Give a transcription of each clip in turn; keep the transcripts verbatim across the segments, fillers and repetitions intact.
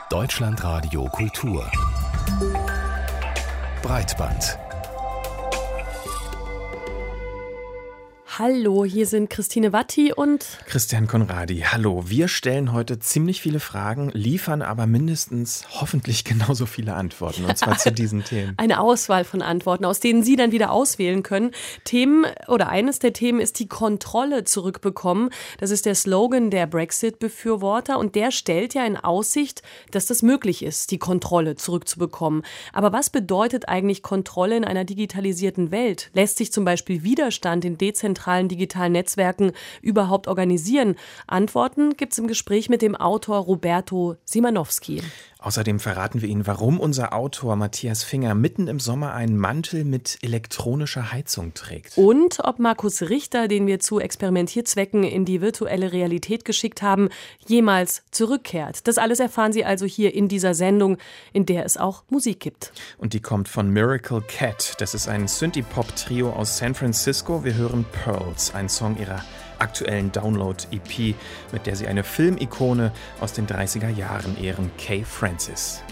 Deutschlandradio Kultur Breitband. Hallo, hier sind Christine Watti und Christian Conradi. Hallo, wir stellen heute ziemlich viele Fragen, liefern aber mindestens hoffentlich genauso viele Antworten, und zwar zu diesen Themen. Eine Auswahl von Antworten, aus denen Sie dann wieder auswählen können. Themen oder eines der Themen ist die Kontrolle zurückbekommen. Das ist der Slogan der Brexit-Befürworter und der stellt ja in Aussicht, dass das möglich ist, die Kontrolle zurückzubekommen. Aber was bedeutet eigentlich Kontrolle in einer digitalisierten Welt? Lässt sich zum Beispiel Widerstand in dezentralen digitalen Netzwerken überhaupt organisieren? Antworten gibt es im Gespräch mit dem Autor Roberto Simanowski. Außerdem verraten wir Ihnen, warum unser Autor Matthias Finger mitten im Sommer einen Mantel mit elektronischer Heizung trägt. Und ob Markus Richter, den wir zu Experimentierzwecken in die virtuelle Realität geschickt haben, jemals zurückkehrt. Das alles erfahren Sie also hier in dieser Sendung, in der es auch Musik gibt. Und die kommt von Miracle Cat. Das ist ein Synthie-Pop-Trio aus San Francisco. Wir hören Pearls, ein Song ihrer aktuellen Download-E P, mit der sie eine Filmikone aus den dreißiger Jahren ehren, Kay Francis.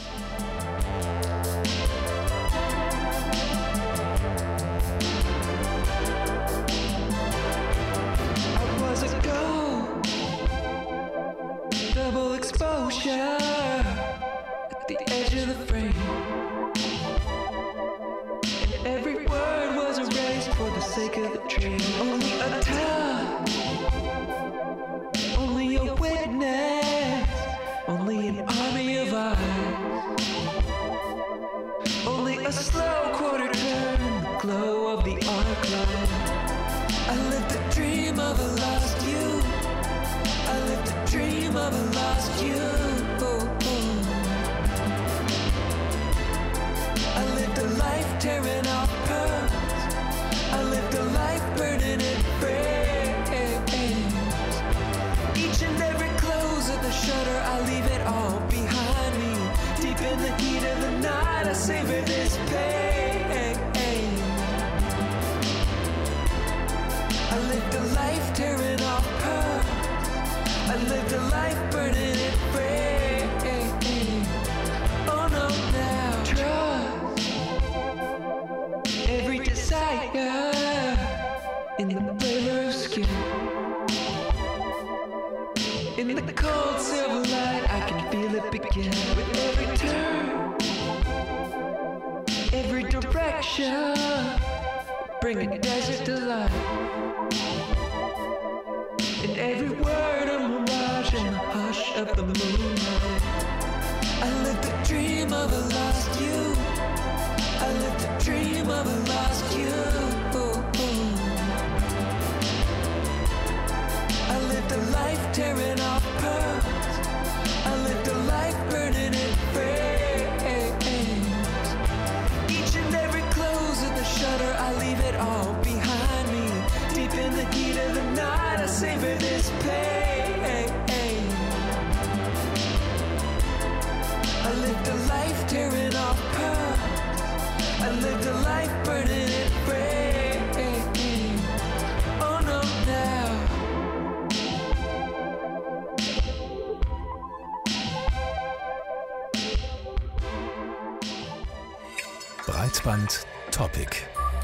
Breitband Topic.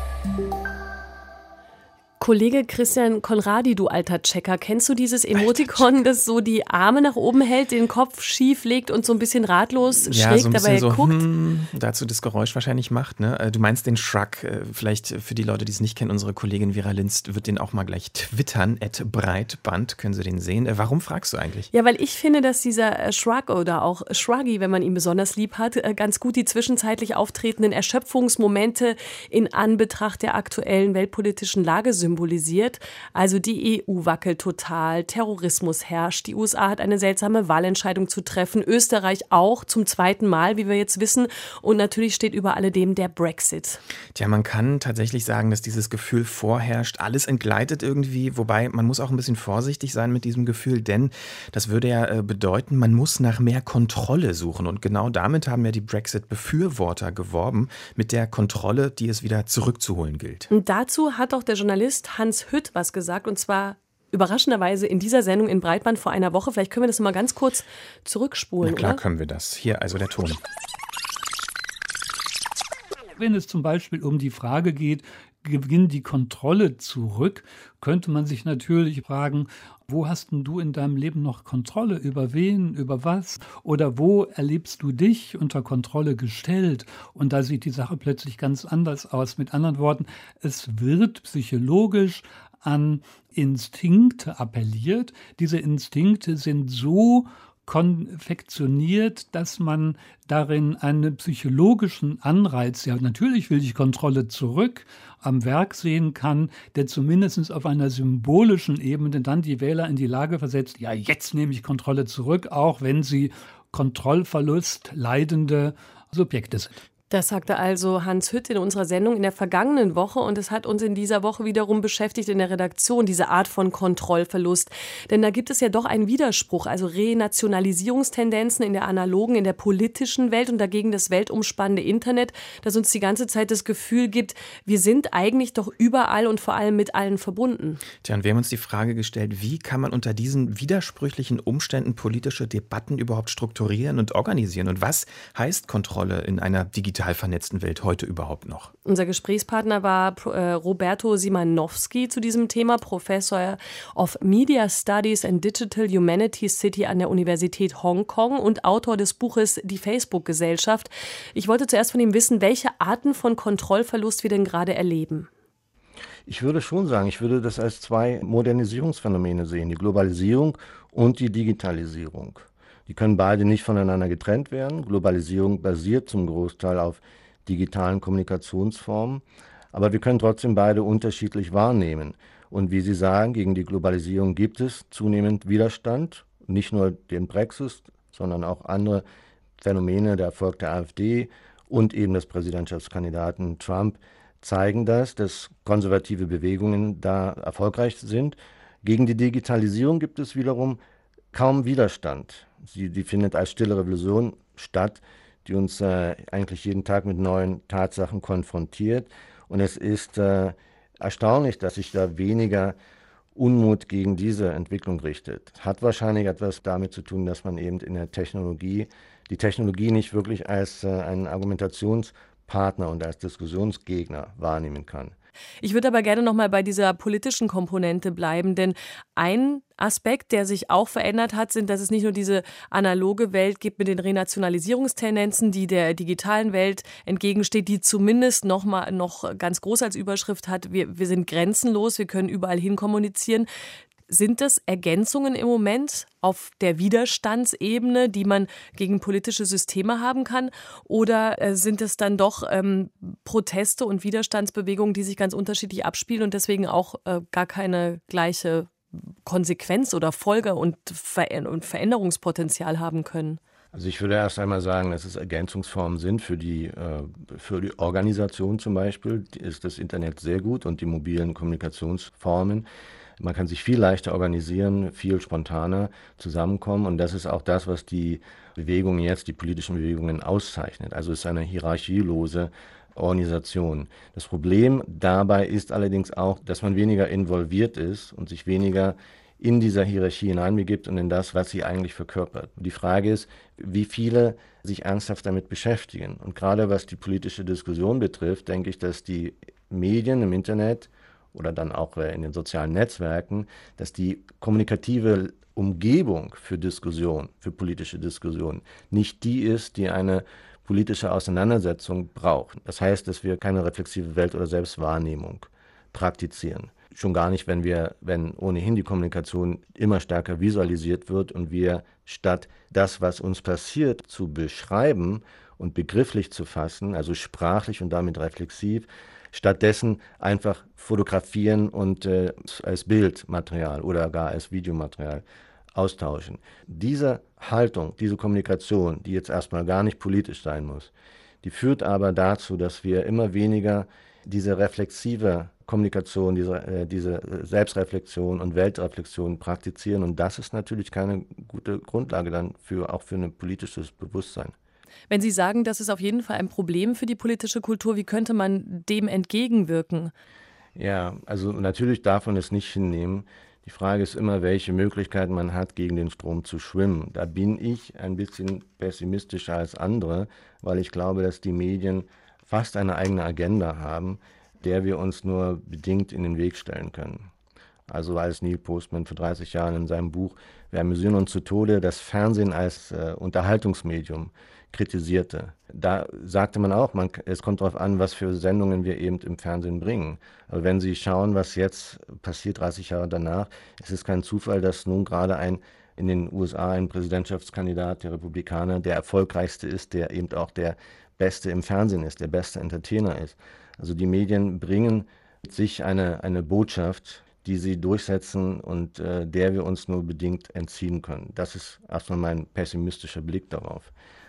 Kollege Christian Conradi, du alter Checker, kennst du dieses Emotikon, das so die Arme nach oben hält, den Kopf schief legt und so ein bisschen ratlos ja, schräg so ein dabei so, guckt? Hm, dazu das Geräusch wahrscheinlich macht. Ne? Du meinst den Shrug. Vielleicht für die Leute, die es nicht kennen, unsere Kollegin Vera Linst wird den auch mal gleich twittern. at Breitband, können Sie den sehen. Warum fragst du eigentlich? Ja, weil ich finde, dass dieser Shrug oder auch Shruggy, wenn man ihn besonders lieb hat, ganz gut die zwischenzeitlich auftretenden Erschöpfungsmomente in Anbetracht der aktuellen weltpolitischen Lage symbolisiert. Symbolisiert. Also die E U wackelt total, Terrorismus herrscht, die U S A hat eine seltsame Wahlentscheidung zu treffen, Österreich auch zum zweiten Mal, wie wir jetzt wissen, und natürlich steht über alledem der Brexit. Tja, man kann tatsächlich sagen, dass dieses Gefühl vorherrscht, alles entgleitet irgendwie, wobei man muss auch ein bisschen vorsichtig sein mit diesem Gefühl, denn das würde ja bedeuten, man muss nach mehr Kontrolle suchen und genau damit haben ja die Brexit-Befürworter geworben, mit der Kontrolle, die es wieder zurückzuholen gilt. Und dazu hat auch der Journalist Hans Hütt was gesagt, und zwar überraschenderweise in dieser Sendung in Breitband vor einer Woche. Vielleicht können wir das mal ganz kurz zurückspulen, Na klar oder? können wir das. Hier also der Ton. Wenn es zum Beispiel um die Frage geht, gewinn die Kontrolle zurück, könnte man sich natürlich fragen, wo hast denn du in deinem Leben noch Kontrolle? Über wen? Über was? Oder wo erlebst du dich unter Kontrolle gestellt? Und da sieht die Sache plötzlich ganz anders aus. Mit anderen Worten, es wird psychologisch an Instinkte appelliert. Diese Instinkte sind so konfektioniert, dass man darin einen psychologischen Anreiz, ja natürlich will ich Kontrolle zurück, am Werk sehen kann, der zumindest auf einer symbolischen Ebene dann die Wähler in die Lage versetzt, ja jetzt nehme ich Kontrolle zurück, auch wenn sie Kontrollverlust leidende Subjekte sind. Das sagte also Hans Hütt in unserer Sendung in der vergangenen Woche und es hat uns in dieser Woche wiederum beschäftigt in der Redaktion, diese Art von Kontrollverlust. Denn da gibt es ja doch einen Widerspruch, also Renationalisierungstendenzen in der analogen, in der politischen Welt und dagegen das weltumspannende Internet, das uns die ganze Zeit das Gefühl gibt, wir sind eigentlich doch überall und vor allem mit allen verbunden. Tja, und wir haben uns die Frage gestellt, wie kann man unter diesen widersprüchlichen Umständen politische Debatten überhaupt strukturieren und organisieren? Und was heißt Kontrolle in einer digitalen vernetzten Welt heute überhaupt noch? Unser Gesprächspartner war äh, Roberto Simanowski zu diesem Thema, Professor of Media Studies and Digital Humanities City an der Universität Hongkong und Autor des Buches Die Facebook-Gesellschaft. Ich wollte zuerst von ihm wissen, welche Arten von Kontrollverlust wir denn gerade erleben. Ich würde schon sagen, ich würde das als zwei Modernisierungsphänomene sehen, die Globalisierung und die Digitalisierung. Die können beide nicht voneinander getrennt werden. Globalisierung basiert zum Großteil auf digitalen Kommunikationsformen, aber wir können trotzdem beide unterschiedlich wahrnehmen. Und wie Sie sagen, gegen die Globalisierung gibt es zunehmend Widerstand, nicht nur den Brexit, sondern auch andere Phänomene, der Erfolg der AfD und eben des Präsidentschaftskandidaten Trump zeigen das, dass konservative Bewegungen da erfolgreich sind. Gegen die Digitalisierung gibt es wiederum kaum Widerstand. Sie, die findet als stille Revolution statt, die uns äh, eigentlich jeden Tag mit neuen Tatsachen konfrontiert. Und es ist äh, erstaunlich, dass sich da weniger Unmut gegen diese Entwicklung richtet. Hat wahrscheinlich etwas damit zu tun, dass man eben in der Technologie, die Technologie nicht wirklich als äh, einen Argumentationspartner und als Diskussionsgegner wahrnehmen kann. Ich würde aber gerne noch mal bei dieser politischen Komponente bleiben, denn ein Aspekt, der sich auch verändert hat, sind, dass es nicht nur diese analoge Welt gibt mit den Renationalisierungstendenzen, die der digitalen Welt entgegensteht, die zumindest noch mal noch ganz groß als Überschrift hat, wir, wir sind grenzenlos, wir können überall hin kommunizieren. Sind das Ergänzungen im Moment auf der Widerstandsebene, die man gegen politische Systeme haben kann? Oder äh, sind es dann doch ähm, Proteste und Widerstandsbewegungen, die sich ganz unterschiedlich abspielen und deswegen auch äh, gar keine gleiche Konsequenz oder Folge und, Ver- und Veränderungspotenzial haben können? Also ich würde erst einmal sagen, dass es Ergänzungsformen sind. Für die, äh, für die Organisation zum Beispiel ist das Internet sehr gut und die mobilen Kommunikationsformen. Man kann sich viel leichter organisieren, viel spontaner zusammenkommen und das ist auch das, was die Bewegungen jetzt, die politischen Bewegungen auszeichnet. Also es ist eine hierarchielose Organisation. Das Problem dabei ist allerdings auch, dass man weniger involviert ist und sich weniger in dieser Hierarchie hineinbegibt und in das, was sie eigentlich verkörpert. Die Frage ist, wie viele sich ernsthaft damit beschäftigen. Und gerade was die politische Diskussion betrifft, denke ich, dass die Medien im Internet oder dann auch in den sozialen Netzwerken, dass die kommunikative Umgebung für Diskussion, für politische Diskussion nicht die ist, die eine politische Auseinandersetzung braucht. Das heißt, dass wir keine reflexive Welt- oder Selbstwahrnehmung praktizieren. Schon gar nicht, wenn wir, wenn ohnehin die Kommunikation immer stärker visualisiert wird und wir statt das, was uns passiert, zu beschreiben und begrifflich zu fassen, also sprachlich und damit reflexiv, stattdessen einfach fotografieren und äh, als Bildmaterial oder gar als Videomaterial austauschen. Diese Haltung, diese Kommunikation, die jetzt erstmal gar nicht politisch sein muss, die führt aber dazu, dass wir immer weniger diese reflexive Kommunikation, diese, äh, diese Selbstreflexion und Weltreflexion praktizieren. Und das ist natürlich keine gute Grundlage dann für, auch für ein politisches Bewusstsein. Wenn Sie sagen, das ist auf jeden Fall ein Problem für die politische Kultur, wie könnte man dem entgegenwirken? Ja, also natürlich darf man es nicht hinnehmen, Die Frage ist immer, welche Möglichkeiten man hat, gegen den Strom zu schwimmen. Da bin ich ein bisschen pessimistischer als andere, weil ich glaube, dass die Medien fast eine eigene Agenda haben, der wir uns nur bedingt in den Weg stellen können. Also als Neil Postman vor dreißig Jahren in seinem Buch Wir amüsieren uns zu Tode das Fernsehen als äh, Unterhaltungsmedium kritisierte. Da sagte man auch, man, es kommt darauf an, was für Sendungen wir eben im Fernsehen bringen. Aber wenn Sie schauen, was jetzt passiert, dreißig Jahre danach, es ist kein Zufall, dass nun gerade ein in den U S A ein Präsidentschaftskandidat der Republikaner der erfolgreichste ist, der eben auch der Beste im Fernsehen ist, der beste Entertainer ist. Also die Medien bringen sich eine, eine Botschaft, die sie durchsetzen und äh, der wir uns nur bedingt entziehen können. Das ist erstmal mein pessimistischer Blick darauf.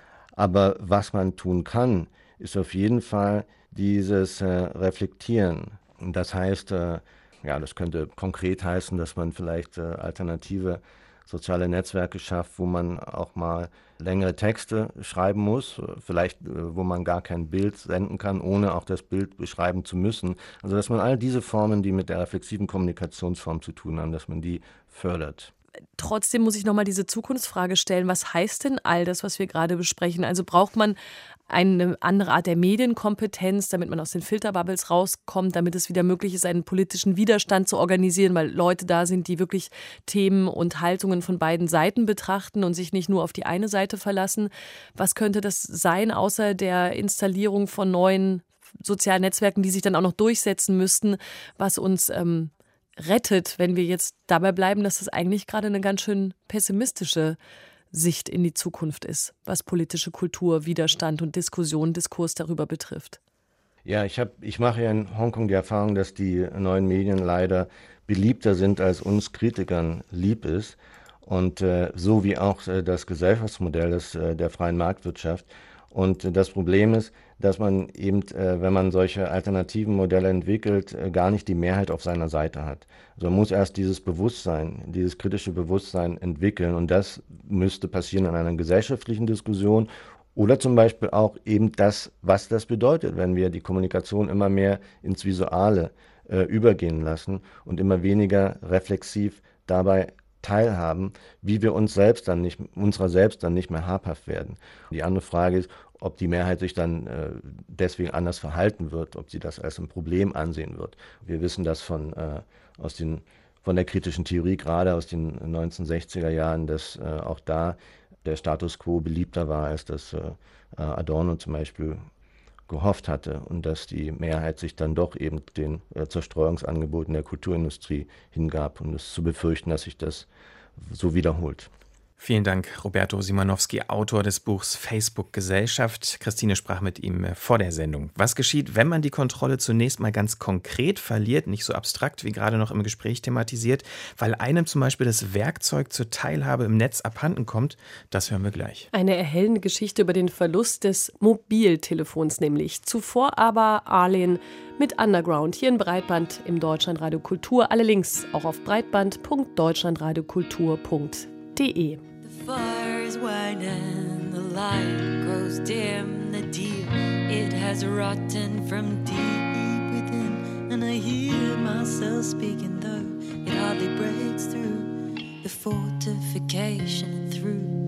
Aber was man tun kann, ist auf jeden Fall dieses äh, Reflektieren. Und das heißt, äh, ja, das könnte konkret heißen, dass man vielleicht äh, alternative soziale Netzwerke schafft, wo man auch mal längere Texte schreiben muss, vielleicht wo man gar kein Bild senden kann, ohne auch das Bild beschreiben zu müssen. Also dass man all diese Formen, die mit der reflexiven Kommunikationsform zu tun haben, dass man die fördert. Trotzdem muss ich nochmal diese Zukunftsfrage stellen. Was heißt denn all das, was wir gerade besprechen? Also braucht man eine andere Art der Medienkompetenz, damit man aus den Filterbubbles rauskommt, damit es wieder möglich ist, einen politischen Widerstand zu organisieren, weil Leute da sind, die wirklich Themen und Haltungen von beiden Seiten betrachten und sich nicht nur auf die eine Seite verlassen. Was könnte das sein, außer der Installierung von neuen sozialen Netzwerken, die sich dann auch noch durchsetzen müssten, was uns ähm, rettet, wenn wir jetzt dabei bleiben, dass das eigentlich gerade eine ganz schön pessimistische Sicht in die Zukunft ist, was politische Kultur, Widerstand und Diskussion, Diskurs darüber betrifft? Ja, ich, hab, ich mache ja in Hongkong die Erfahrung, dass die neuen Medien leider beliebter sind, als uns Kritikern lieb ist. Und äh, so wie auch äh, das Gesellschaftsmodell des, äh, der freien Marktwirtschaft. Und äh, das Problem ist, dass man eben, äh, wenn man solche alternativen Modelle entwickelt, äh, gar nicht die Mehrheit auf seiner Seite hat. Also man muss erst dieses Bewusstsein, dieses kritische Bewusstsein entwickeln und das müsste passieren in einer gesellschaftlichen Diskussion oder zum Beispiel auch eben das, was das bedeutet, wenn wir die Kommunikation immer mehr ins Visuelle äh, übergehen lassen und immer weniger reflexiv dabei teilhaben, wie wir uns selbst dann nicht, unserer selbst dann nicht mehr habhaft werden. Die andere Frage ist, ob die Mehrheit sich dann äh, deswegen anders verhalten wird, ob sie das als ein Problem ansehen wird. Wir wissen das von, äh, aus den, von der kritischen Theorie, gerade aus den neunzehnhundertsechziger Jahren, dass äh, auch da der Status quo beliebter war, als das äh, Adorno zum Beispiel gehofft hatte und dass die Mehrheit sich dann doch eben den äh, Zerstreuungsangeboten der Kulturindustrie hingab und es zu befürchten, dass sich das so wiederholt. Vielen Dank, Roberto Simanowski, Autor des Buchs Facebook Gesellschaft. Christine sprach mit ihm vor der Sendung. Was geschieht, wenn man die Kontrolle zunächst mal ganz konkret verliert, nicht so abstrakt wie gerade noch im Gespräch thematisiert, weil einem zum Beispiel das Werkzeug zur Teilhabe im Netz abhanden kommt? Das hören wir gleich. Eine erhellende Geschichte über den Verlust des Mobiltelefons nämlich. Zuvor aber Arlen mit Underground hier in Breitband im Deutschlandradio Kultur. Alle Links auch auf breitband punkt deutschlandradiokultur punkt de. The fire is white and the light grows dim. The deal, it has rotten from deep within. And I hear myself speaking though it hardly breaks through the fortification and through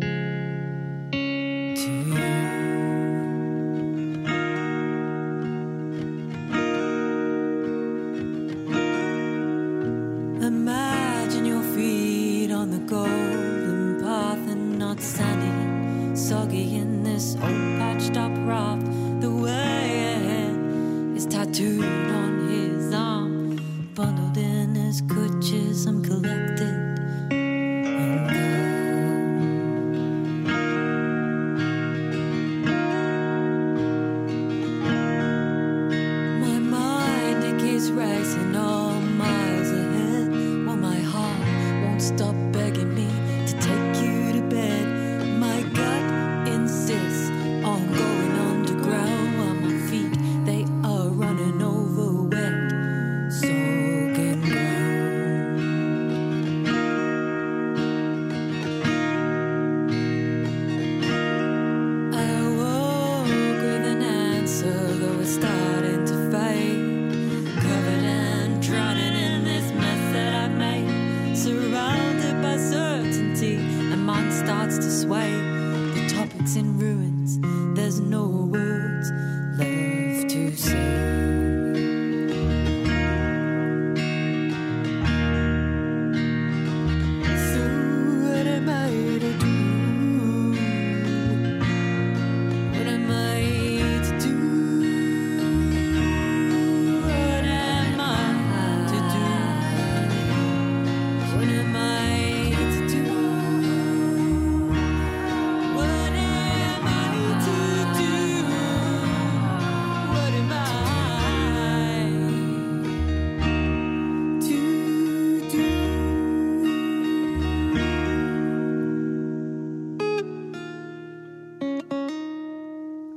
to you. Imagine your feet on the golden path and not standing soggy in this old patched up raft. The way ahead is tattooed on his arm, bundled in his Guccism collected in gold. My mind, it keeps racing all miles ahead, while my heart won't stop begging me to take you to bed. My gut insists on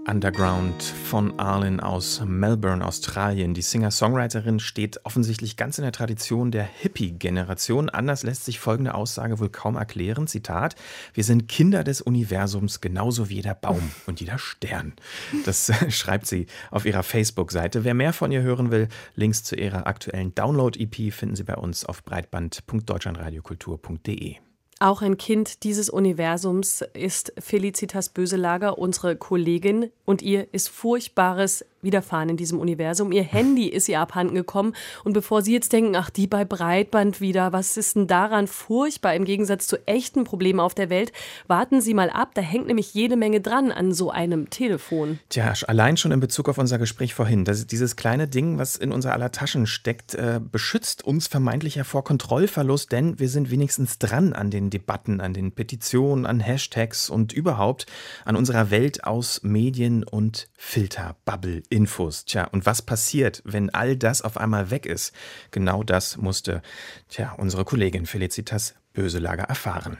Underground von Arlen aus Melbourne, Australien. Die Singer-Songwriterin steht offensichtlich ganz in der Tradition der Hippie-Generation. Anders lässt sich folgende Aussage wohl kaum erklären. Zitat: Wir sind Kinder des Universums, genauso wie jeder Baum und jeder Stern. Das schreibt sie auf ihrer Facebook-Seite. Wer mehr von ihr hören will, Links zu ihrer aktuellen Download-E P finden Sie bei uns auf breitband punkt deutschlandradiokultur punkt de. Auch ein Kind dieses Universums ist Felicitas Böselager, unsere Kollegin. Und ihr ist Furchtbares widerfahren in diesem Universum. Ihr Handy ist ihr abhanden gekommen. Und bevor Sie jetzt denken, ach, die bei Breitband wieder, was ist denn daran furchtbar im Gegensatz zu echten Problemen auf der Welt? Warten Sie mal ab, da hängt nämlich jede Menge dran an so einem Telefon. Tja, allein schon in Bezug auf unser Gespräch vorhin. Das ist dieses kleine Ding, was in unser aller Taschen steckt, äh, beschützt uns vermeintlich ja vor Kontrollverlust, denn wir sind wenigstens dran an den Debatten, an den Petitionen, an Hashtags und überhaupt an unserer Welt aus Medien und Filterbubble. Infos. Tja, und was passiert, wenn all das auf einmal weg ist? Genau das musste, tja, unsere Kollegin Felicitas Böselager erfahren.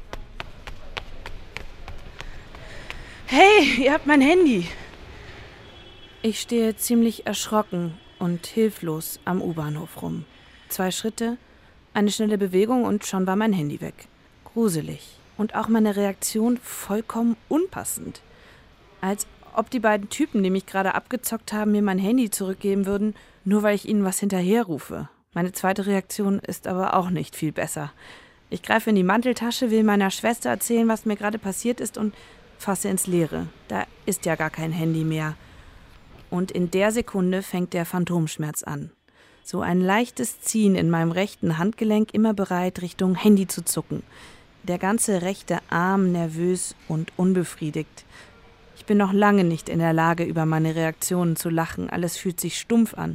Hey, ihr habt mein Handy. Ich stehe ziemlich erschrocken und hilflos am U-Bahnhof rum. Zwei Schritte, eine schnelle Bewegung und schon war mein Handy weg. Gruselig. Und auch meine Reaktion vollkommen unpassend. Als ob die beiden Typen, die mich gerade abgezockt haben, mir mein Handy zurückgeben würden, nur weil ich ihnen was hinterherrufe. Meine zweite Reaktion ist aber auch nicht viel besser. Ich greife in die Manteltasche, will meiner Schwester erzählen, was mir gerade passiert ist und fasse ins Leere. Da ist ja gar kein Handy mehr. Und in der Sekunde fängt der Phantomschmerz an. So ein leichtes Ziehen in meinem rechten Handgelenk, immer bereit, Richtung Handy zu zucken. Der ganze rechte Arm nervös und unbefriedigt. Ich bin noch lange nicht in der Lage, über meine Reaktionen zu lachen. Alles fühlt sich stumpf an.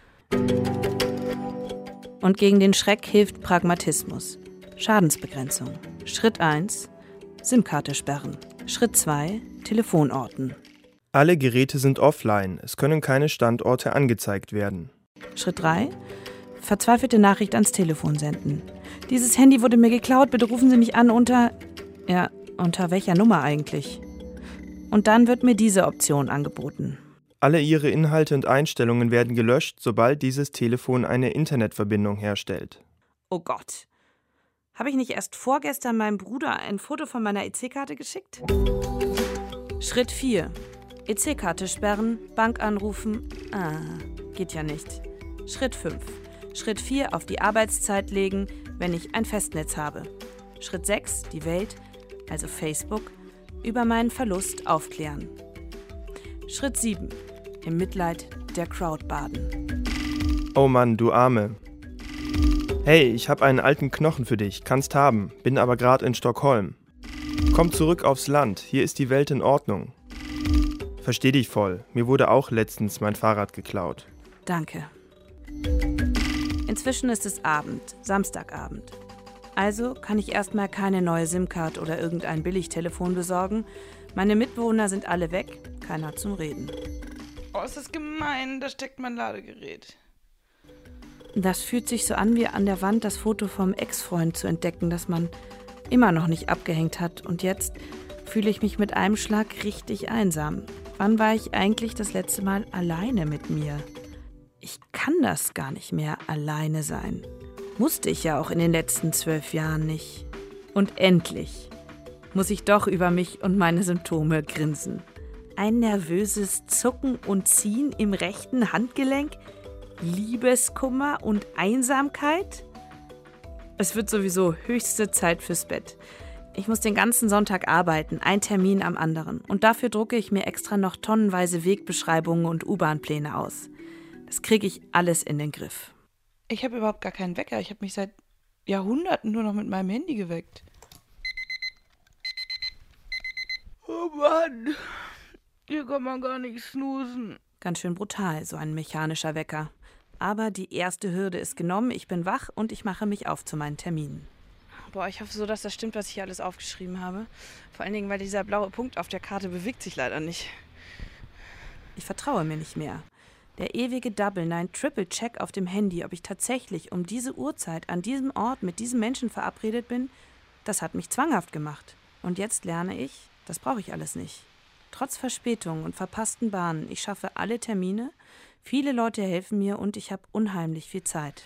Und gegen den Schreck hilft Pragmatismus. Schadensbegrenzung. Schritt eins. SIM-Karte sperren. Schritt zwei. Telefon orten. Alle Geräte sind offline. Es können keine Standorte angezeigt werden. Schritt drei. Verzweifelte Nachricht ans Telefon senden. Dieses Handy wurde mir geklaut. Bitte rufen Sie mich an unter... Ja, unter welcher Nummer eigentlich? Und dann wird mir diese Option angeboten. Alle Ihre Inhalte und Einstellungen werden gelöscht, sobald dieses Telefon eine Internetverbindung herstellt. Oh Gott. Habe ich nicht erst vorgestern meinem Bruder ein Foto von meiner E C-Karte geschickt? Schritt vier. E C-Karte sperren, Bank anrufen. Ah, geht ja nicht. Schritt fünf. Schritt vier. Auf die Arbeitszeit legen, wenn ich ein Festnetz habe. Schritt sechs. Die Welt, also Facebook, über meinen Verlust aufklären. Schritt sieben. Im Mitleid der Crowd baden. Oh Mann, du Arme. Hey, ich habe einen alten Knochen für dich, kannst haben, bin aber gerade in Stockholm. Komm zurück aufs Land, hier ist die Welt in Ordnung. Versteh dich voll, mir wurde auch letztens mein Fahrrad geklaut. Danke. Inzwischen ist es Abend, Samstagabend. Also kann ich erstmal keine neue SIM-Card oder irgendein Billigtelefon besorgen. Meine Mitbewohner sind alle weg, keiner zum Reden. Oh, ist das gemein, da steckt mein Ladegerät. Das fühlt sich so an, wie an der Wand das Foto vom Ex-Freund zu entdecken, das man immer noch nicht abgehängt hat. Und jetzt fühle ich mich mit einem Schlag richtig einsam. Wann war ich eigentlich das letzte Mal alleine mit mir? Ich kann das gar nicht mehr alleine sein. Musste ich ja auch in den letzten zwölf Jahren nicht. Und endlich muss ich doch über mich und meine Symptome grinsen. Ein nervöses Zucken und Ziehen im rechten Handgelenk? Liebeskummer und Einsamkeit? Es wird sowieso höchste Zeit fürs Bett. Ich muss den ganzen Sonntag arbeiten, ein Termin am anderen. Und dafür drucke ich mir extra noch tonnenweise Wegbeschreibungen und U-Bahn-Pläne aus. Das kriege ich alles in den Griff. Ich habe überhaupt gar keinen Wecker. Ich habe mich seit Jahrhunderten nur noch mit meinem Handy geweckt. Oh Mann, hier kann man gar nicht snoosen. Ganz schön brutal, so ein mechanischer Wecker. Aber die erste Hürde ist genommen, ich bin wach und ich mache mich auf zu meinen Terminen. Boah, ich hoffe so, dass das stimmt, was ich hier alles aufgeschrieben habe. Vor allen Dingen, weil dieser blaue Punkt auf der Karte bewegt sich leider nicht. Ich vertraue mir nicht mehr. Der ewige Double, nein, Triple Check auf dem Handy, ob ich tatsächlich um diese Uhrzeit an diesem Ort mit diesem Menschen verabredet bin, das hat mich zwanghaft gemacht. Und jetzt lerne ich, das brauche ich alles nicht. Trotz Verspätung und verpassten Bahnen, ich schaffe alle Termine, viele Leute helfen mir und ich habe unheimlich viel Zeit.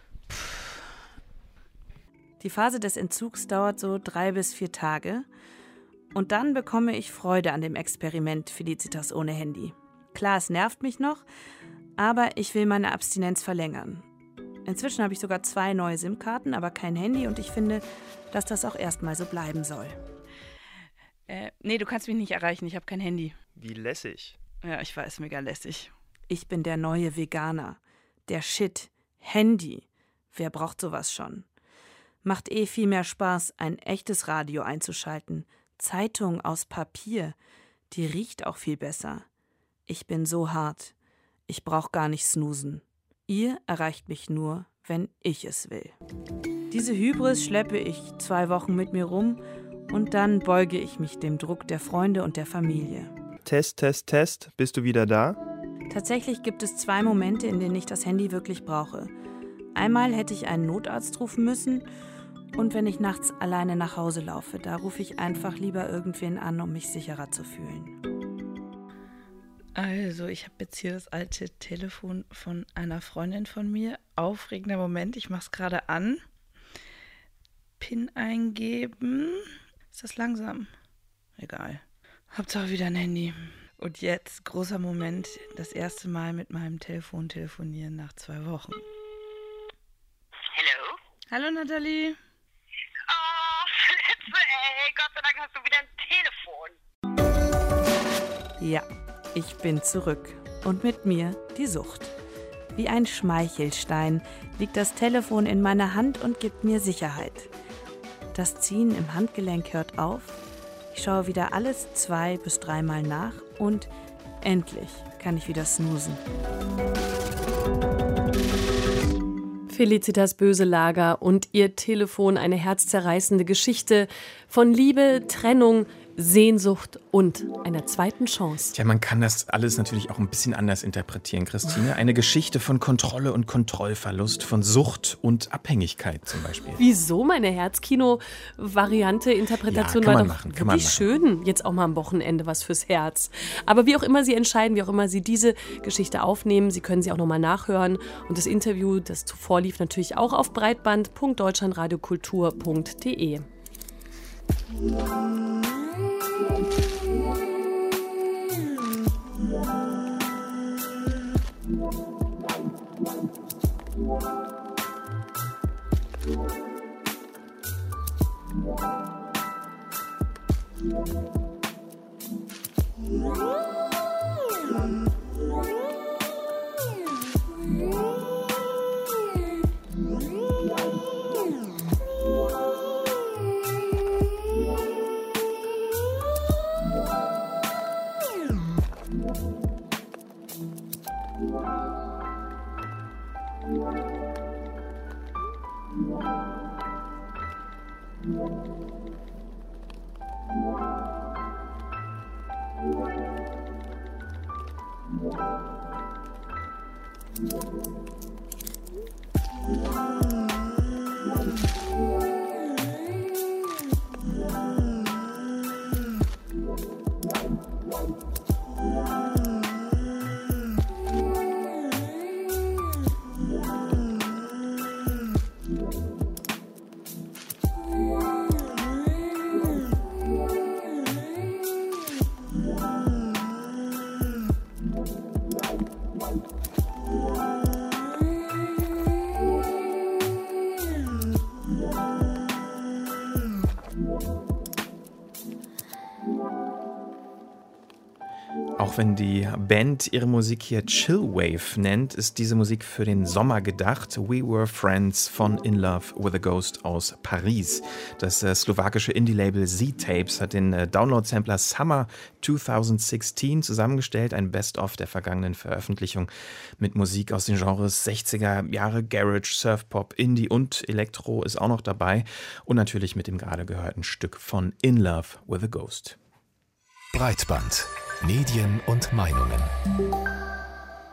Die Phase des Entzugs dauert so drei bis vier Tage und dann bekomme ich Freude an dem Experiment Felicitas ohne Handy. Klar, es nervt mich noch, aber ich will meine Abstinenz verlängern. Inzwischen habe ich sogar zwei neue SIM-Karten, aber kein Handy und ich finde, dass das auch erstmal so bleiben soll. Äh, nee, du kannst mich nicht erreichen, ich habe kein Handy. Wie lässig. Ja, ich weiß, mega lässig. Ich bin der neue Veganer. Der Shit. Handy. Wer braucht sowas schon? Macht eh viel mehr Spaß, ein echtes Radio einzuschalten. Zeitung aus Papier. Die riecht auch viel besser. Ich bin so hart. Ich brauch gar nicht snoosen. Ihr erreicht mich nur, wenn ich es will. Diese Hybris schleppe ich zwei Wochen mit mir rum und dann beuge ich mich dem Druck der Freunde und der Familie. Test, Test, Test. Bist du wieder da? Tatsächlich gibt es zwei Momente, in denen ich das Handy wirklich brauche. Einmal hätte ich einen Notarzt rufen müssen und wenn ich nachts alleine nach Hause laufe, da rufe ich einfach lieber irgendwen an, um mich sicherer zu fühlen. Also, ich habe jetzt hier das alte Telefon von einer Freundin von mir. Aufregender Moment, ich mache es gerade an. PIN eingeben. Ist das langsam? Egal. Hauptsache wieder ein Handy. Und jetzt, großer Moment, das erste Mal mit meinem Telefon telefonieren nach zwei Wochen. Hallo? Hallo, Nathalie. Oh, Fritze, ey, Gott sei Dank hast du wieder ein Telefon. Ja, ich bin zurück. Und mit mir die Sucht. Wie ein Schmeichelstein liegt das Telefon in meiner Hand und gibt mir Sicherheit. Das Ziehen im Handgelenk hört auf. Ich schaue wieder alles zwei- bis dreimal nach und endlich kann ich wieder snoosen. Felicitas Böselager und ihr Telefon, eine herzzerreißende Geschichte von Liebe, Trennung, Sehnsucht und einer zweiten Chance. Tja, man kann das alles natürlich auch ein bisschen anders interpretieren, Christine. Eine Geschichte von Kontrolle und Kontrollverlust, von Sucht und Abhängigkeit zum Beispiel. Wieso? Meine Herzkino-Variante, Interpretation Ja, kann war man doch machen, kann man wirklich schön. Jetzt auch mal am Wochenende was fürs Herz. Aber wie auch immer Sie entscheiden, wie auch immer Sie diese Geschichte aufnehmen, Sie können sie auch nochmal nachhören. Und das Interview, das zuvor lief, natürlich auch auf breitband punkt deutschlandradiokultur punkt de. Auch wenn die Band ihre Musik hier Chillwave nennt, ist diese Musik für den Sommer gedacht. We Were Friends von In Love with a Ghost aus Paris. Das äh, slowakische Indie-Label Z-Tapes hat den äh, Download-Sampler Summer zwanzig sechzehn zusammengestellt, ein Best-of der vergangenen Veröffentlichung mit Musik aus den Genres sechziger Jahre, Garage, Surfpop, Indie und Elektro ist auch noch dabei und natürlich mit dem gerade gehörten Stück von In Love with a Ghost. Breitband. Medien und Meinungen.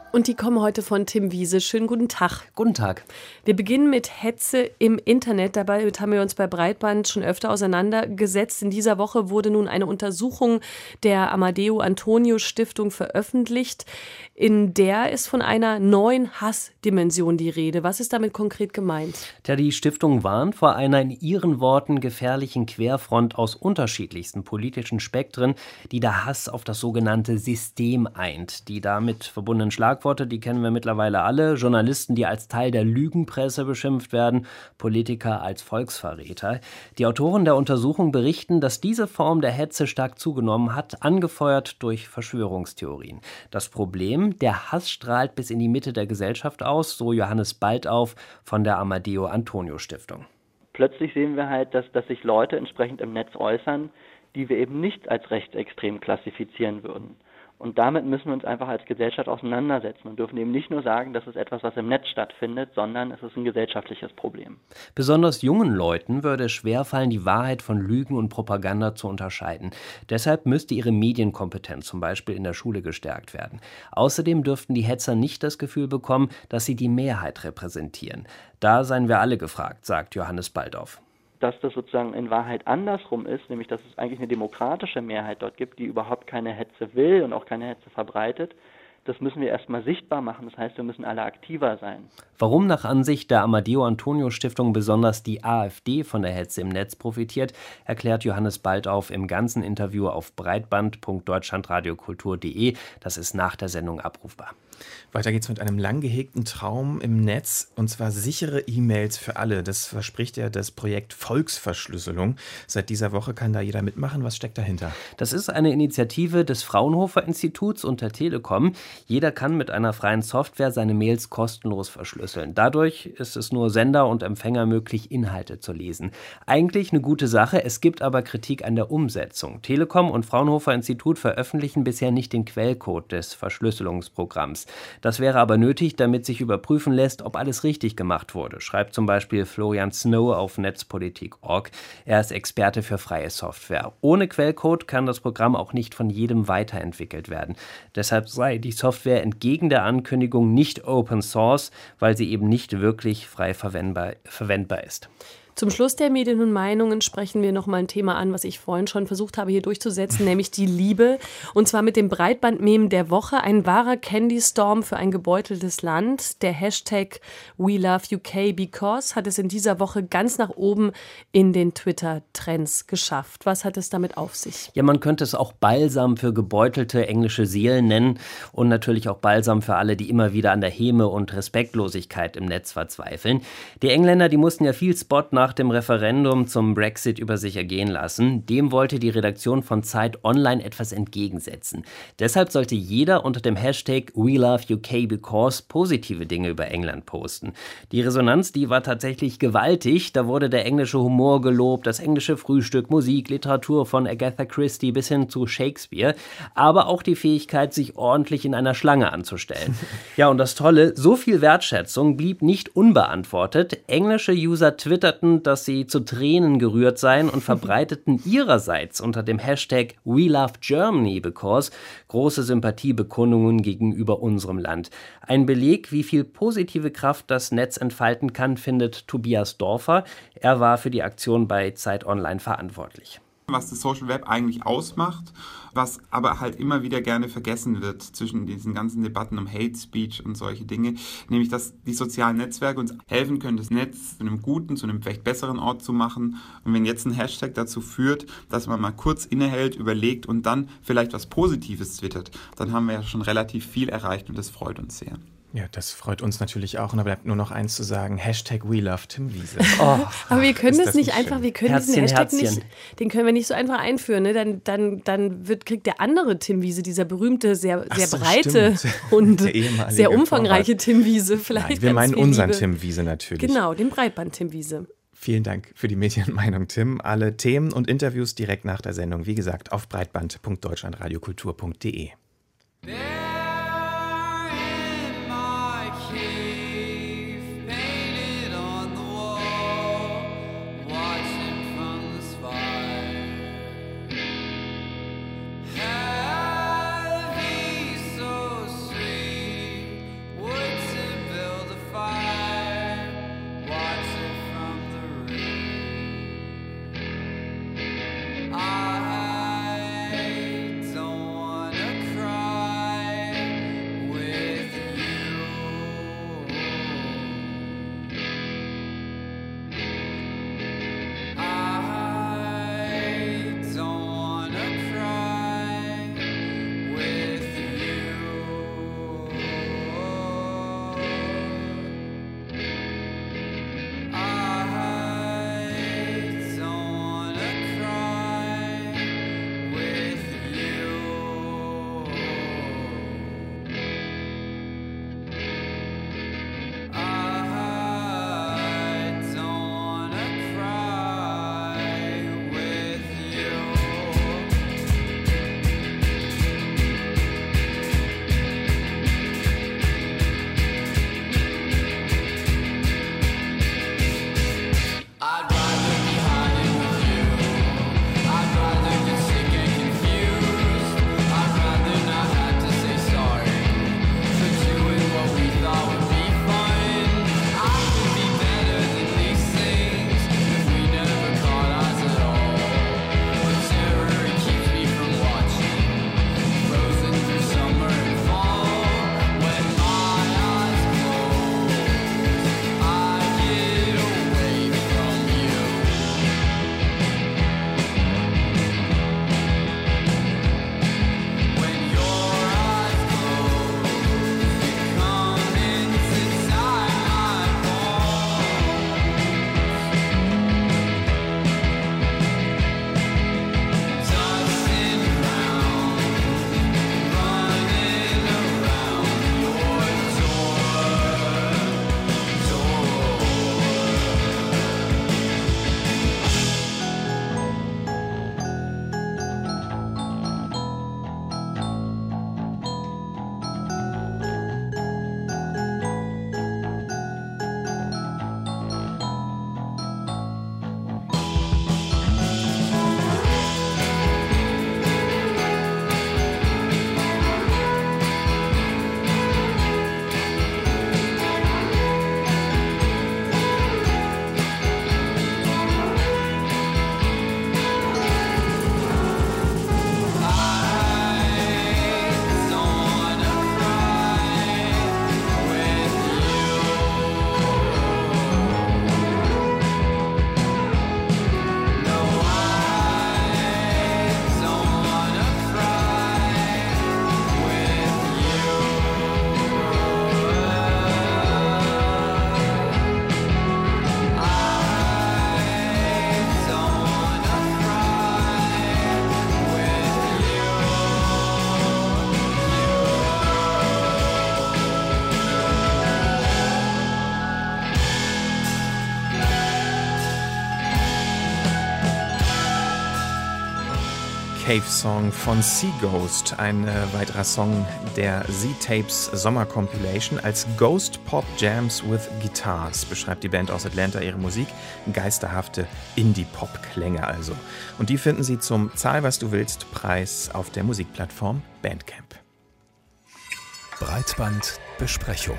Und die kommen heute von Tim Wiese. Schönen guten Tag. Guten Tag. Wir beginnen mit Hetze im Internet. Dabei haben wir uns bei Breitband schon öfter auseinandergesetzt. In dieser Woche wurde nun eine Untersuchung der Amadeo Antonio Stiftung veröffentlicht. In der ist von einer neuen Hassdimension die Rede. Was ist damit konkret gemeint? Tja, die Stiftung warnt vor einer in ihren Worten gefährlichen Querfront aus unterschiedlichsten politischen Spektren, die der Hass auf das sogenannte System eint. Die damit verbundenen Schlagworte, die kennen wir mittlerweile alle. Journalisten, die als Teil der Lügenpresse beschimpft werden, Politiker als Volksverräter. Die Autoren der Untersuchung berichten, dass diese Form der Hetze stark zugenommen hat, angefeuert durch Verschwörungstheorien. Das Problem: Der Hass strahlt bis in die Mitte der Gesellschaft aus, so Johannes Baldauf von der Amadeo Antonio Stiftung. Plötzlich sehen wir halt, dass, dass sich Leute entsprechend im Netz äußern, die wir eben nicht als rechtsextrem klassifizieren würden. Und damit müssen wir uns einfach als Gesellschaft auseinandersetzen und dürfen eben nicht nur sagen, das ist etwas, was im Netz stattfindet, sondern es ist ein gesellschaftliches Problem. Besonders jungen Leuten würde es schwerfallen, die Wahrheit von Lügen und Propaganda zu unterscheiden. Deshalb müsste ihre Medienkompetenz zum Beispiel in der Schule gestärkt werden. Außerdem dürften die Hetzer nicht das Gefühl bekommen, dass sie die Mehrheit repräsentieren. Da seien wir alle gefragt, sagt Johannes Baldauf. Dass das sozusagen in Wahrheit andersrum ist, nämlich dass es eigentlich eine demokratische Mehrheit dort gibt, die überhaupt keine Hetze will und auch keine Hetze verbreitet, das müssen wir erstmal sichtbar machen. Das heißt, wir müssen alle aktiver sein. Warum nach Ansicht der Amadeo Antonio Stiftung besonders die AfD von der Hetze im Netz profitiert, erklärt Johannes Baldauf im ganzen Interview auf breitband punkt deutschlandradiokultur punkt de. Das ist nach der Sendung abrufbar. Weiter geht's mit einem lang gehegten Traum im Netz, und zwar sichere E-Mails für alle. Das verspricht ja das Projekt Volksverschlüsselung. Seit dieser Woche kann da jeder mitmachen. Was steckt dahinter? Das ist eine Initiative des Fraunhofer Instituts und der Telekom. Jeder kann mit einer freien Software seine Mails kostenlos verschlüsseln. Dadurch ist es nur Sender und Empfänger möglich, Inhalte zu lesen. Eigentlich eine gute Sache, es gibt aber Kritik an der Umsetzung. Telekom und Fraunhofer Institut veröffentlichen bisher nicht den Quellcode des Verschlüsselungsprogramms. Das wäre aber nötig, damit sich überprüfen lässt, ob alles richtig gemacht wurde, schreibt zum Beispiel Florian Snow auf netzpolitik punkt org. Er ist Experte für freie Software. Ohne Quellcode kann das Programm auch nicht von jedem weiterentwickelt werden. Deshalb sei die Software entgegen der Ankündigung nicht Open Source, weil sie eben nicht wirklich frei verwendbar, verwendbar ist. Zum Schluss der Medien und Meinungen sprechen wir noch mal ein Thema an, was ich vorhin schon versucht habe hier durchzusetzen, nämlich die Liebe. Und zwar mit dem Breitband-Meme der Woche. Ein wahrer Candy-Storm für ein gebeuteltes Land. Der Hashtag We Love U K Because hat es in dieser Woche ganz nach oben in den Twitter-Trends geschafft. Was hat es damit auf sich? Ja, man könnte es auch Balsam für gebeutelte englische Seelen nennen und natürlich auch Balsam für alle, die immer wieder an der Häme und Respektlosigkeit im Netz verzweifeln. Die Engländer, die mussten ja viel Spot nach Nach dem Referendum zum Brexit über sich ergehen lassen. Dem wollte die Redaktion von Zeit Online etwas entgegensetzen. Deshalb sollte jeder unter dem Hashtag We Love U K Because positive Dinge über England posten. Die Resonanz, die war tatsächlich gewaltig. Da wurde der englische Humor gelobt, das englische Frühstück, Musik, Literatur von Agatha Christie bis hin zu Shakespeare. Aber auch die Fähigkeit, sich ordentlich in einer Schlange anzustellen. Ja, und das Tolle, so viel Wertschätzung blieb nicht unbeantwortet. Englische User twitterten, dass sie zu Tränen gerührt seien und verbreiteten ihrerseits unter dem Hashtag We Love Germany Because große Sympathiebekundungen gegenüber unserem Land. Ein Beleg, wie viel positive Kraft das Netz entfalten kann, findet Tobias Dorfer. Er war für die Aktion bei Zeit Online verantwortlich. Was das Social Web eigentlich ausmacht, was aber halt immer wieder gerne vergessen wird zwischen diesen ganzen Debatten um Hate Speech und solche Dinge, nämlich dass die sozialen Netzwerke uns helfen können, das Netz zu einem guten, zu einem vielleicht besseren Ort zu machen. Und wenn jetzt ein Hashtag dazu führt, dass man mal kurz innehält, überlegt und dann vielleicht was Positives twittert, dann haben wir ja schon relativ viel erreicht und das freut uns sehr. Ja, das freut uns natürlich auch. Und da bleibt nur noch eins zu sagen: Hashtag We Love Tim Wiese. Oh, aber wir können das nicht einfach, wir können Herzchen, diesen Hashtag Herzchen. nicht, den können wir nicht so einfach einführen. Ne? Dann, dann, dann wird, kriegt der andere Tim Wiese, dieser berühmte, sehr, sehr so, breite stimmt. und Der ehemalige sehr umfangreiche Vorrat. Tim Wiese. Vielleicht Nein, wir ganz meinen viel unseren Liebe. Tim Wiese natürlich. Genau, den Breitband Tim Wiese. Vielen Dank für die Medienmeinung, Tim. Alle Themen und Interviews direkt nach der Sendung, wie gesagt, auf breitband punkt deutschlandradiokultur punkt de. Cave-Song von Sea Ghost, ein äh, weiterer Song der Z-Tapes Sommer-Compilation als Ghost Pop Jams with Guitars beschreibt die Band aus Atlanta ihre Musik, geisterhafte Indie-Pop-Klänge also. Und die finden Sie zum Zahl was du willst Preis auf der Musikplattform Bandcamp. Breitbandbesprechung.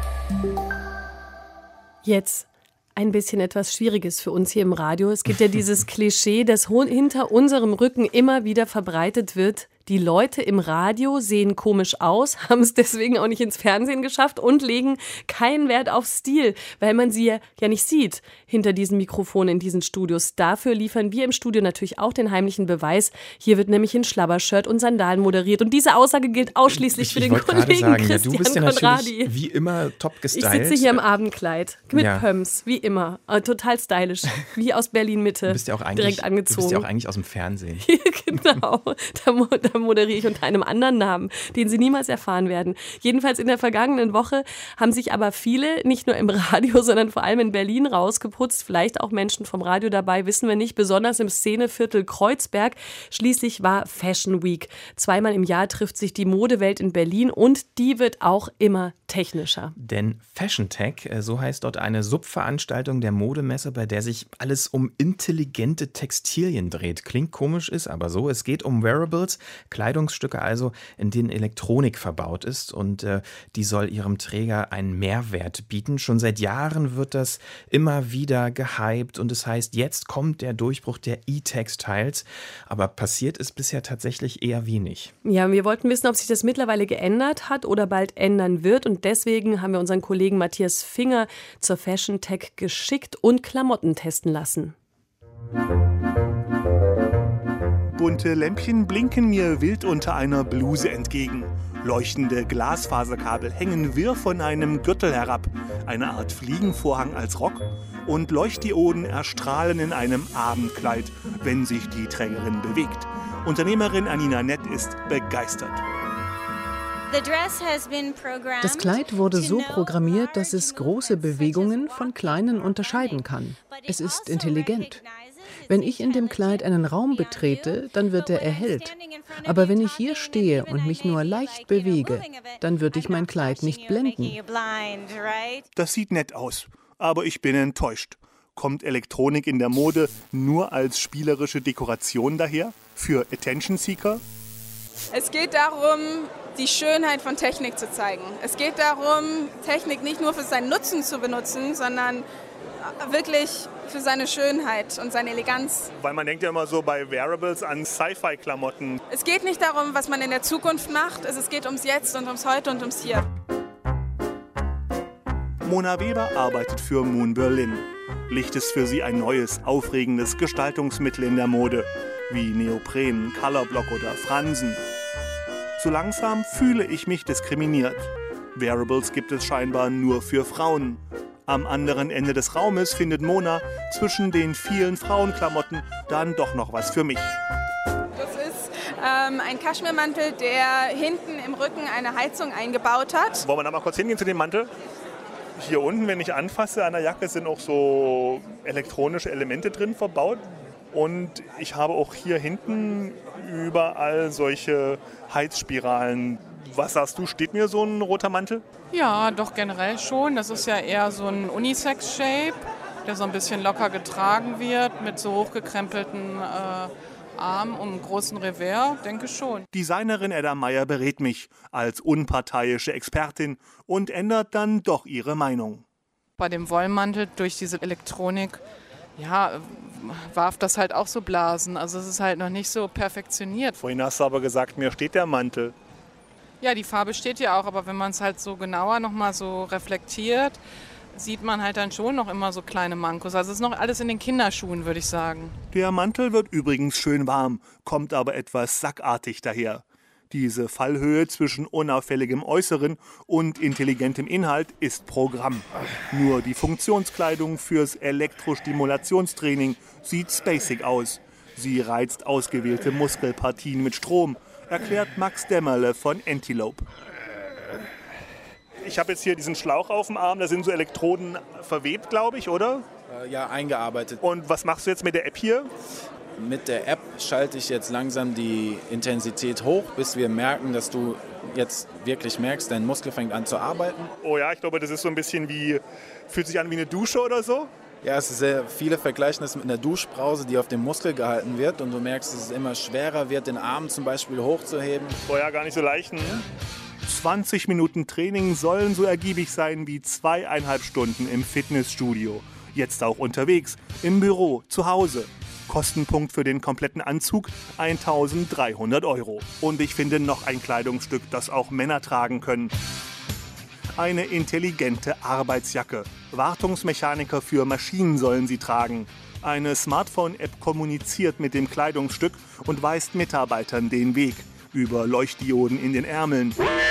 Jetzt ein bisschen etwas Schwieriges für uns hier im Radio. Es gibt ja dieses Klischee, das hinter unserem Rücken immer wieder verbreitet wird. Die Leute im Radio sehen komisch aus, haben es deswegen auch nicht ins Fernsehen geschafft und legen keinen Wert auf Stil, weil man sie ja, ja nicht sieht hinter diesen Mikrofonen in diesen Studios. Dafür liefern wir im Studio natürlich auch den heimlichen Beweis. Hier wird nämlich in Schlabbershirt und Sandalen moderiert und diese Aussage gilt ausschließlich ich, für den ich Kollegen sagen, Christian ja, du bist ja Conradi. Natürlich wie immer top gestylt. Ich sitze hier im Abendkleid mit ja. Pumps, wie immer, total stylisch, wie aus Berlin-Mitte, du bist ja auch eigentlich, direkt angezogen. Du bist ja auch eigentlich aus dem Fernsehen. Genau, da, da moderiere ich unter einem anderen Namen, den Sie niemals erfahren werden. Jedenfalls in der vergangenen Woche haben sich aber viele, nicht nur im Radio, sondern vor allem in Berlin rausgeputzt. Vielleicht auch Menschen vom Radio dabei, wissen wir nicht, besonders im Szeneviertel Kreuzberg. Schließlich war Fashion Week. Zweimal im Jahr trifft sich die Modewelt in Berlin und die wird auch immer technischer. Denn Fashion Tech, so heißt dort eine Subveranstaltung der Modemesse, bei der sich alles um intelligente Textilien dreht. Klingt komisch, ist aber so. Es geht um Wearables, Kleidungsstücke also, in denen Elektronik verbaut ist und äh, die soll ihrem Träger einen Mehrwert bieten. Schon seit Jahren wird das immer wieder gehypt und es heißt, jetzt kommt der Durchbruch der E-Textiles, aber passiert ist bisher tatsächlich eher wenig. Ja, wir wollten wissen, ob sich das mittlerweile geändert hat oder bald ändern wird und deswegen haben wir unseren Kollegen Matthias Finger zur Fashion Tech geschickt und Klamotten testen lassen. Bunte Lämpchen blinken mir wild unter einer Bluse entgegen. Leuchtende Glasfaserkabel hängen wirr von einem Gürtel herab, eine Art Fliegenvorhang als Rock, und Leuchtdioden erstrahlen in einem Abendkleid, wenn sich die Trägerin bewegt. Unternehmerin Anina Nett ist begeistert. Das Kleid wurde so programmiert, dass es große Bewegungen von kleinen unterscheiden kann. Es ist intelligent. Wenn ich in dem Kleid einen Raum betrete, dann wird er erhellt. Aber wenn ich hier stehe und mich nur leicht bewege, dann wird dich mein Kleid nicht blenden. Das sieht nett aus, aber ich bin enttäuscht. Kommt Elektronik in der Mode nur als spielerische Dekoration daher? Für Attention Seeker? Es geht darum, die Schönheit von Technik zu zeigen. Es geht darum, Technik nicht nur für seinen Nutzen zu benutzen, sondern wirklich für seine Schönheit und seine Eleganz. Weil man denkt ja immer so bei Wearables an Sci-Fi-Klamotten. Es geht nicht darum, was man in der Zukunft macht, es geht ums Jetzt und ums Heute und ums Hier. Mona Weber arbeitet für Moon Berlin. Licht ist für sie ein neues, aufregendes Gestaltungsmittel in der Mode, wie Neopren, Colorblock oder Fransen. So langsam fühle ich mich diskriminiert. Wearables gibt es scheinbar nur für Frauen. Am anderen Ende des Raumes findet Mona zwischen den vielen Frauenklamotten dann doch noch was für mich. Das ist ähm, ein Kaschmirmantel, der hinten im Rücken eine Heizung eingebaut hat. Wollen wir da mal kurz hingehen zu dem Mantel? Hier unten, wenn ich anfasse an der Jacke, sind auch so elektronische Elemente drin verbaut. Und ich habe auch hier hinten überall solche Heizspiralen. Was sagst du, steht mir so ein roter Mantel? Ja, doch generell schon. Das ist ja eher so ein Unisex-Shape, der so ein bisschen locker getragen wird mit so hochgekrempelten äh, Armen und einem großen Revers, denke schon. Designerin Edda Meyer berät mich als unparteiische Expertin und ändert dann doch ihre Meinung. Bei dem Wollmantel durch diese Elektronik, ja, warf das halt auch so Blasen. Also es ist halt noch nicht so perfektioniert. Vorhin hast du aber gesagt, mir steht der Mantel. Ja, die Farbe steht ja auch, aber wenn man es halt so genauer nochmal so reflektiert, sieht man halt dann schon noch immer so kleine Mankos. Also es ist noch alles in den Kinderschuhen, würde ich sagen. Der Mantel wird übrigens schön warm, kommt aber etwas sackartig daher. Diese Fallhöhe zwischen unauffälligem Äußeren und intelligentem Inhalt ist Programm. Nur die Funktionskleidung fürs Elektrostimulationstraining sieht spacig aus. Sie reizt ausgewählte Muskelpartien mit Strom, erklärt Max Dämmerle von Antelope. Ich habe jetzt hier diesen Schlauch auf dem Arm, da sind so Elektroden verwebt, glaube ich, oder? Äh, ja, eingearbeitet. Und was machst du jetzt mit der App hier? mit der App schalte ich jetzt langsam die Intensität hoch, bis wir merken, dass du jetzt wirklich merkst, dein Muskel fängt an zu arbeiten. Oh ja, ich glaube, das ist so ein bisschen wie, fühlt sich an wie eine Dusche oder so? Ja, es ist sehr, viele vergleichen das mit einer Duschbrause, die auf dem Muskel gehalten wird und du merkst, dass es immer schwerer wird, den Arm zum Beispiel hochzuheben. Oh ja, gar nicht so leicht. Ne? zwanzig Minuten Training sollen so ergiebig sein wie zweieinhalb Stunden im Fitnessstudio. Jetzt auch unterwegs, im Büro, zu Hause. Kostenpunkt für den kompletten Anzug eintausenddreihundert Euro. Und ich finde noch ein Kleidungsstück, das auch Männer tragen können. Eine intelligente Arbeitsjacke. Wartungsmechaniker für Maschinen sollen sie tragen. Eine Smartphone-App kommuniziert mit dem Kleidungsstück und weist Mitarbeitern den Weg. Über Leuchtdioden in den Ärmeln.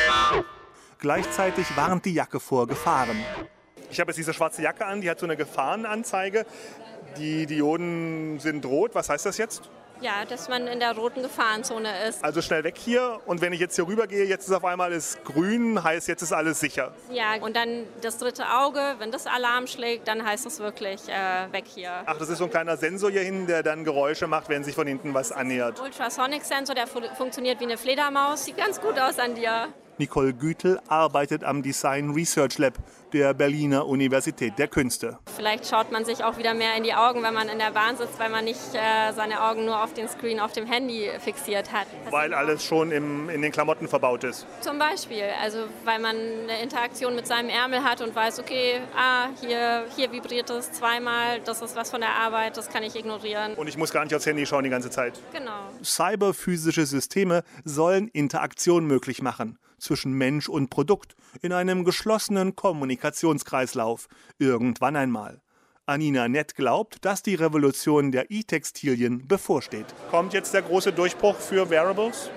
Gleichzeitig warnt die Jacke vor Gefahren. Ich habe jetzt diese schwarze Jacke an, die hat so eine Gefahrenanzeige. Die Dioden sind rot. Was heißt das jetzt? Ja, dass man in der roten Gefahrenzone ist. Also schnell weg hier. Und wenn ich jetzt hier rüber gehe, jetzt ist auf einmal es grün, heißt jetzt ist alles sicher. Ja, und dann das dritte Auge, wenn das Alarm schlägt, dann heißt es wirklich äh, weg hier. Ach, das ist so ein kleiner Sensor hier hinten, der dann Geräusche macht, wenn sich von hinten was annähert. Ultrasonic-Sensor, der fu- funktioniert wie eine Fledermaus. Sieht ganz gut aus an dir. Nicole Gütel arbeitet am Design Research Lab der Berliner Universität der Künste. Vielleicht schaut man sich auch wieder mehr in die Augen, wenn man in der Bahn sitzt, weil man nicht äh, seine Augen nur auf den Screen auf dem Handy fixiert hat. Weil alles schon im, in den Klamotten verbaut ist. Zum Beispiel, also weil man eine Interaktion mit seinem Ärmel hat und weiß, okay, ah, hier, hier vibriert es zweimal, das ist was von der Arbeit, das kann ich ignorieren. Und ich muss gar nicht aufs Handy schauen die ganze Zeit. Genau. Cyberphysische Systeme sollen Interaktion möglich machen. Zwischen Mensch und Produkt in einem geschlossenen Kommunikationskreislauf. Irgendwann einmal. Anina Nett glaubt, dass die Revolution der E-Textilien bevorsteht. Kommt jetzt der große Durchbruch für Wearables?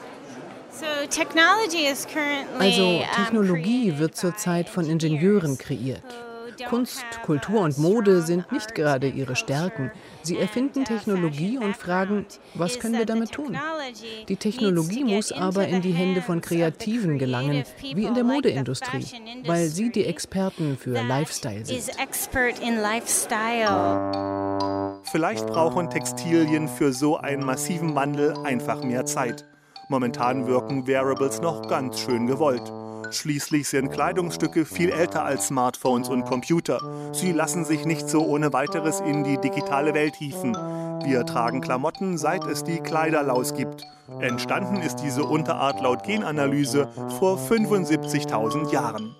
Also Technologie wird zurzeit von Ingenieuren kreiert. Kunst, Kultur und Mode sind nicht gerade ihre Stärken. Sie erfinden Technologie und fragen, was können wir damit tun? Die Technologie muss aber in die Hände von Kreativen gelangen, wie in der Modeindustrie, weil sie die Experten für Lifestyle sind. Vielleicht brauchen Textilien für so einen massiven Wandel einfach mehr Zeit. Momentan wirken Wearables noch ganz schön gewollt. Schließlich sind Kleidungsstücke viel älter als Smartphones und Computer. Sie lassen sich nicht so ohne weiteres in die digitale Welt hieven. Wir tragen Klamotten, seit es die Kleiderlaus gibt. Entstanden ist diese Unterart laut Genanalyse vor fünfundsiebzigtausend Jahren.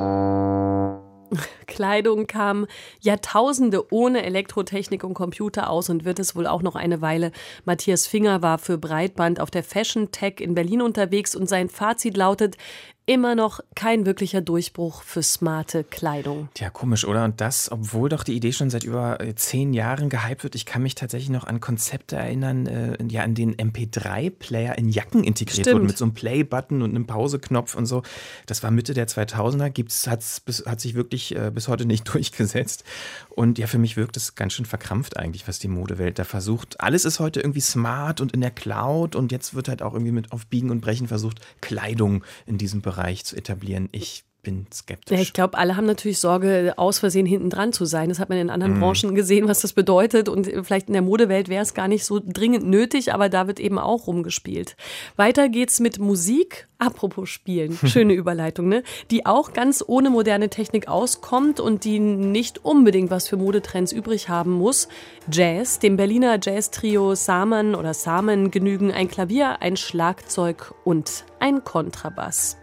Kleidung kam Jahrtausende ohne Elektrotechnik und Computer aus und wird es wohl auch noch eine Weile. Matthias Finger war für Breitband auf der Fashion Tech in Berlin unterwegs und sein Fazit lautet: immer noch kein wirklicher Durchbruch für smarte Kleidung. Tja, komisch, oder? Und das, obwohl doch die Idee schon seit über zehn Jahren gehypt wird. Ich kann mich tatsächlich noch an Konzepte erinnern, äh, ja, an den M P drei Player in Jacken integriert Stimmt. wurden, mit so einem Play-Button und einem Pauseknopf und so. Das war Mitte der zweitausender, gibt's, hat's bis, hat sich wirklich äh, bis heute nicht durchgesetzt. Und ja, für mich wirkt es ganz schön verkrampft eigentlich, was die Modewelt da versucht. Alles ist heute irgendwie smart und in der Cloud und jetzt wird halt auch irgendwie mit auf Biegen und Brechen versucht, Kleidung in diesem Bereich zu etablieren. Ich bin skeptisch. Ja, ich glaube, alle haben natürlich Sorge, aus Versehen hinten dran zu sein. Das hat man in anderen Mhm. Branchen gesehen, was das bedeutet. Und vielleicht in der Modewelt wäre es gar nicht so dringend nötig, aber da wird eben auch rumgespielt. Weiter geht's mit Musik. Apropos Spielen, schöne Überleitung, ne? Die auch ganz ohne moderne Technik auskommt und die nicht unbedingt was für Modetrends übrig haben muss. Jazz, dem Berliner Jazz-Trio Samen oder Samen genügen ein Klavier, ein Schlagzeug und ein Kontrabass.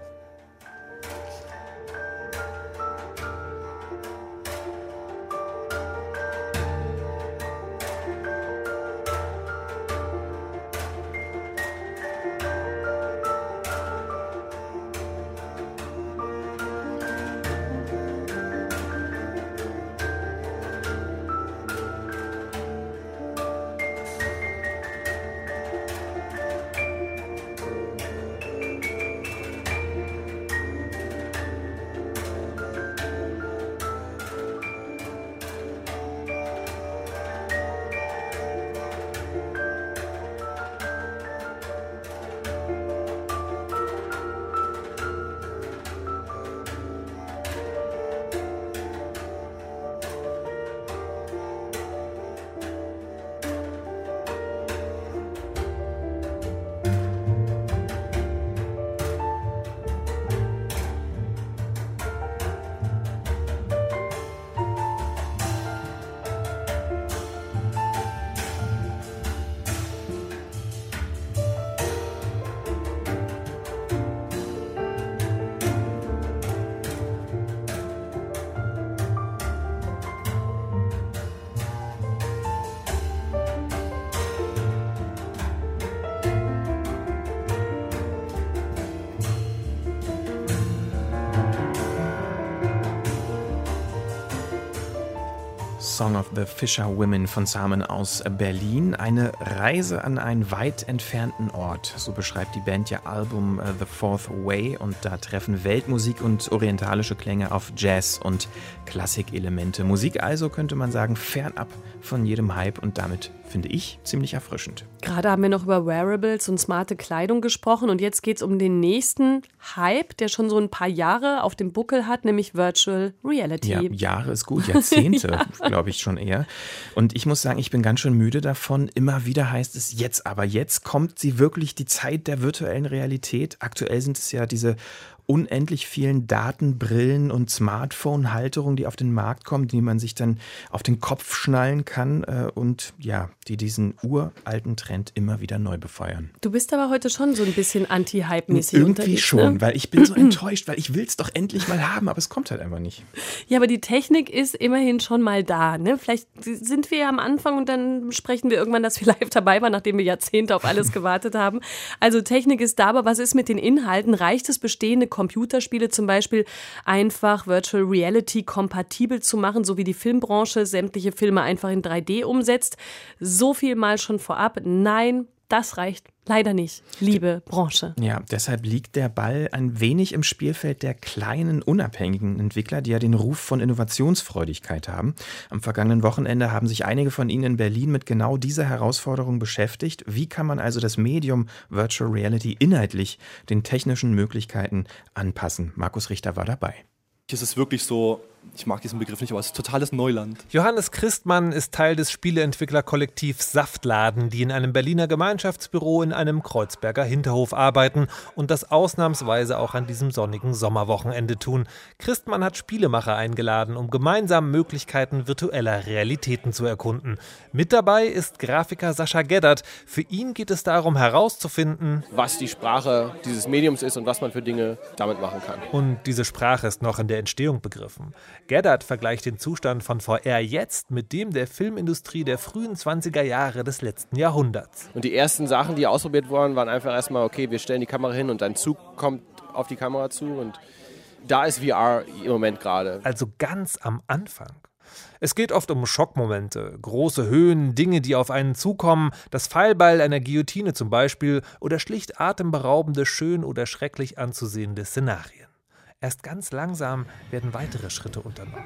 Song of the Fisher Women von Samen aus Berlin. Eine Reise an einen weit entfernten Ort, so beschreibt die Band ihr Album uh, The Fourth Way. Und da treffen Weltmusik und orientalische Klänge auf Jazz und Klassikelemente. Musik also, könnte man sagen, fernab von jedem Hype und damit, finde ich, ziemlich erfrischend. Gerade haben wir noch über Wearables und smarte Kleidung gesprochen und jetzt geht es um den nächsten Hype, der schon so ein paar Jahre auf dem Buckel hat, nämlich Virtual Reality. Ja, Jahre ist gut, Jahrzehnte, ja. glaube ich schon eher. Und ich muss sagen, ich bin ganz schön müde davon. Immer wieder heißt es jetzt, aber jetzt kommt sie wirklich die Zeit der virtuellen Realität. Aktuell sind es ja diese unendlich vielen Datenbrillen und Smartphone-Halterungen, die auf den Markt kommen, die man sich dann auf den Kopf schnallen kann äh, und ja, die diesen uralten Trend immer wieder neu befeuern. Du bist aber heute schon so ein bisschen anti-Hype-mäßig Irgendwie unterwegs, schon, ne? Weil ich bin so enttäuscht, weil ich will es doch endlich mal haben, aber es kommt halt einfach nicht. Ja, aber die Technik ist immerhin schon mal da, ne? Vielleicht sind wir ja am Anfang und dann sprechen wir irgendwann, dass wir live dabei waren, nachdem wir Jahrzehnte auf alles gewartet haben. Also Technik ist da, aber was ist mit den Inhalten? Reicht es, bestehende Computerspiele zum Beispiel einfach Virtual Reality kompatibel zu machen, so wie die Filmbranche sämtliche Filme einfach in drei D umsetzt? So viel mal schon vorab. Nein, das reicht leider nicht, liebe Branche. Ja, deshalb liegt der Ball ein wenig im Spielfeld der kleinen, unabhängigen Entwickler, die ja den Ruf von Innovationsfreudigkeit haben. Am vergangenen Wochenende haben sich einige von ihnen in Berlin mit genau dieser Herausforderung beschäftigt. Wie kann man also das Medium Virtual Reality inhaltlich den technischen Möglichkeiten anpassen? Markus Richter war dabei. Es ist wirklich so, ich mag diesen Begriff nicht, aber es ist totales Neuland. Johannes Christmann ist Teil des Spieleentwicklerkollektivs Saftladen, die in einem Berliner Gemeinschaftsbüro in einem Kreuzberger Hinterhof arbeiten und das ausnahmsweise auch an diesem sonnigen Sommerwochenende tun. Christmann hat Spielemacher eingeladen, um gemeinsam Möglichkeiten virtueller Realitäten zu erkunden. Mit dabei ist Grafiker Sascha Geddert. Für ihn geht es darum herauszufinden, was die Sprache dieses Mediums ist und was man für Dinge damit machen kann. Und diese Sprache ist noch in der Entstehung begriffen. Geddert vergleicht den Zustand von V R jetzt mit dem der Filmindustrie der frühen zwanziger Jahre des letzten Jahrhunderts. Und die ersten Sachen, die ausprobiert wurden, waren einfach erstmal, okay, wir stellen die Kamera hin und ein Zug kommt auf die Kamera zu und da ist V R im Moment gerade. Also ganz am Anfang. Es geht oft um Schockmomente, große Höhen, Dinge, die auf einen zukommen, das Pfeilbeil einer Guillotine zum Beispiel oder schlicht atemberaubende, schön oder schrecklich anzusehende Szenarien. Erst ganz langsam werden weitere Schritte unternommen.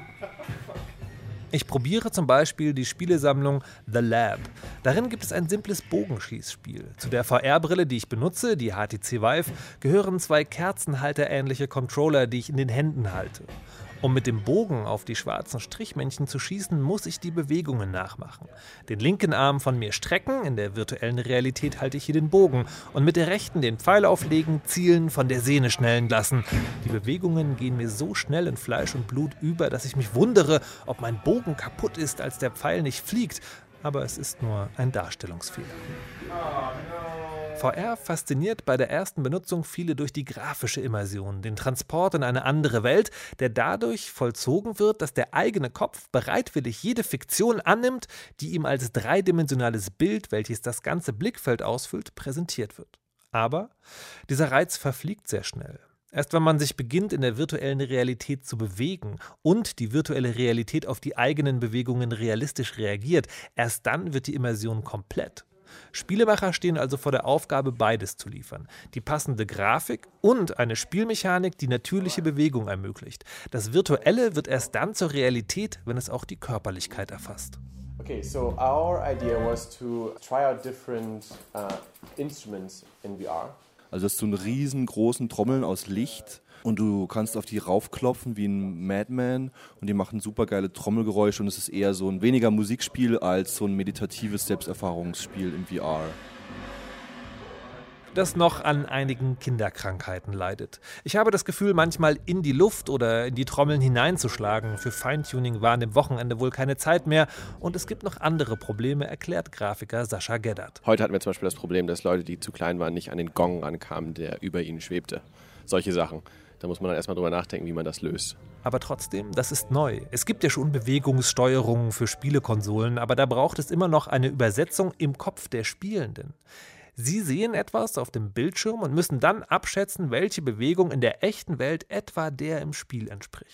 Ich probiere zum Beispiel die Spielesammlung The Lab. Darin gibt es ein simples Bogenschießspiel. Zu der V R-Brille, die ich benutze, die H T C Vive, gehören zwei kerzenhalterähnliche Controller, die ich in den Händen halte. Um mit dem Bogen auf die schwarzen Strichmännchen zu schießen, muss ich die Bewegungen nachmachen. Den linken Arm von mir strecken, in der virtuellen Realität halte ich hier den Bogen und mit der rechten den Pfeil auflegen, zielen, von der Sehne schnellen lassen. Die Bewegungen gehen mir so schnell in Fleisch und Blut über, dass ich mich wundere, ob mein Bogen kaputt ist, als der Pfeil nicht fliegt. Aber es ist nur ein Darstellungsfehler. V R fasziniert bei der ersten Benutzung viele durch die grafische Immersion, den Transport in eine andere Welt, der dadurch vollzogen wird, dass der eigene Kopf bereitwillig jede Fiktion annimmt, die ihm als dreidimensionales Bild, welches das ganze Blickfeld ausfüllt, präsentiert wird. Aber dieser Reiz verfliegt sehr schnell. Erst wenn man sich beginnt, in der virtuellen Realität zu bewegen und die virtuelle Realität auf die eigenen Bewegungen realistisch reagiert, erst dann wird die Immersion komplett. Spielemacher stehen also vor der Aufgabe, beides zu liefern. Die passende Grafik und eine Spielmechanik, die natürliche Bewegung ermöglicht. Das Virtuelle wird erst dann zur Realität, wenn es auch die Körperlichkeit erfasst. Okay, so our idea was to try out different uh, instruments in V R. Also das ist so ein riesengroßen Trommeln aus Licht und du kannst auf die raufklopfen wie ein Madman und die machen super geile Trommelgeräusche und es ist eher so ein weniger Musikspiel als so ein meditatives Selbsterfahrungsspiel im V R. Das noch an einigen Kinderkrankheiten leidet. Ich habe das Gefühl, manchmal in die Luft oder in die Trommeln hineinzuschlagen. Für Feintuning war an dem Wochenende wohl keine Zeit mehr. Und es gibt noch andere Probleme, erklärt Grafiker Sascha Geddert. Heute hatten wir zum Beispiel das Problem, dass Leute, die zu klein waren, nicht an den Gong rankamen, der über ihnen schwebte. Solche Sachen. Da muss man dann erstmal drüber nachdenken, wie man das löst. Aber trotzdem, das ist neu. Es gibt ja schon Bewegungssteuerungen für Spielekonsolen, aber da braucht es immer noch eine Übersetzung im Kopf der Spielenden. Sie sehen etwas auf dem Bildschirm und müssen dann abschätzen, welche Bewegung in der echten Welt etwa der im Spiel entspricht.